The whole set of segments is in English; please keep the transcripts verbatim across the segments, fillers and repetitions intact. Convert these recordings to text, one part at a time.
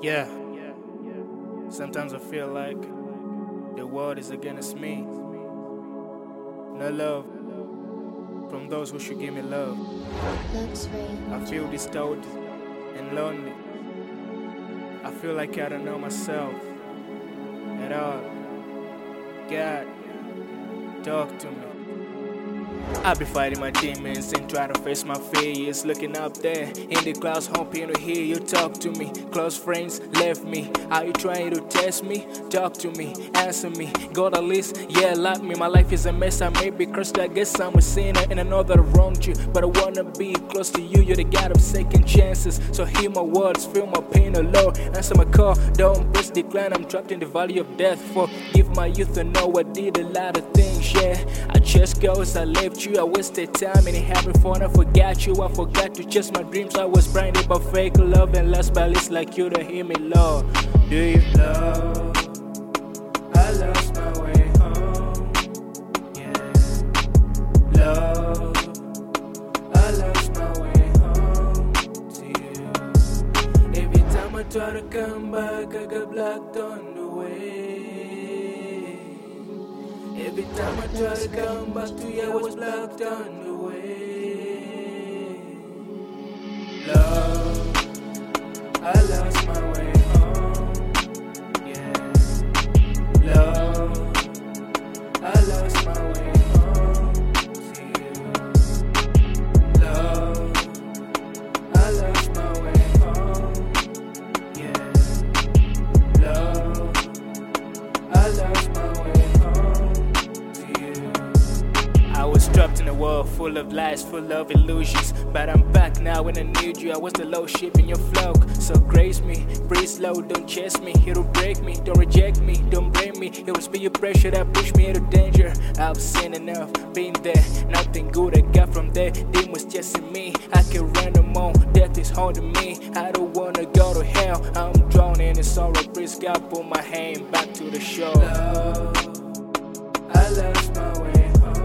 Yeah, sometimes I feel like the world is against me. No love from those who should give me love. I feel distorted and lonely. I feel like I don't know myself at all. God, talk to me. I be fighting my demons and trying to face my fears. Looking up there in the clouds, hoping to hear you talk to me. Close friends left me. Are you trying to test me? Talk to me, answer me. Got a list, yeah, like me. My life is a mess. I may be cursed. I guess I'm a sinner and I know that I wronged you, but I wanna be close to you. You're the God of second chances. So hear my words, feel my pain alone. Answer my call, don't press decline. I'm trapped in the valley of death. Forgive my youth. I know I did a lot of things, yeah. I just goes, I left you. I wasted time and it happened for and I forgot you. I forgot to chase my dreams. I was blinded by fake love and last by least like you to hear me, Lord. Do you love? I lost my way home. Yeah. Love. I lost my way home to you. Every time I try to come back, I get blocked on the way. Every time I try to come back to you, I was blocked on the way. Love, I lost my way home. Yeah. Love, I lost my way home to you. Love, I lost my way home. Yeah. Love, I lost my way home. I was trapped in a world full of lies, full of illusions. But I'm back now when I need you. I was the low ship in your flock. So grace me, breathe slow, don't chase me. It'll break me, don't reject me, don't blame me. It was your pressure that pushed me into danger. I've seen enough, been there, nothing good I got from there. Demons chasing me, I can run them on. Death is haunting me, I don't wanna go to hell. I'm drowning in sorrow, please God put my hand back to the shore. Love, I lost my way.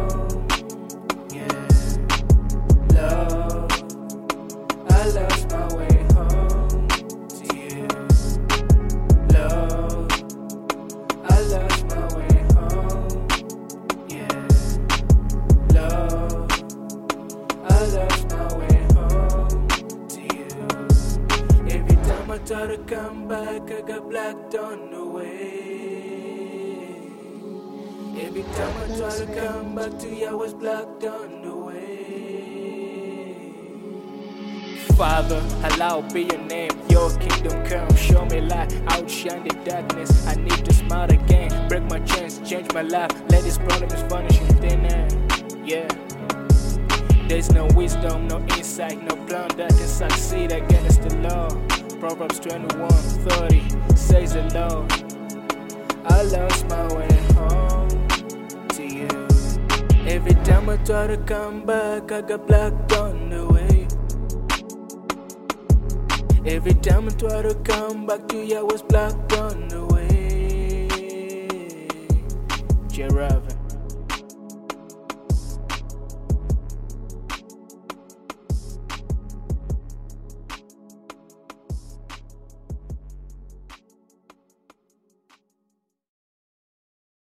I lost my way home to you. Love, I lost my way home. Yeah. Love, I lost my way home to you. Every time I try to come back, I got blocked on the way. Every time I try to come back to you, I was blocked on the way. Father, hallowed be your name, your kingdom come, show me light, outshine the darkness. I need to smile again, break my chains, change my life, let this problem is vanishing thin air. Yeah. There's no wisdom, no insight, no plan that can succeed against the law. Proverbs twenty-one thirty says the Lord, I lost my way home to you. Every time I try to come back, I got blocked on the way. Every time I try to come back to you, I was blocked on the way. J. Raven.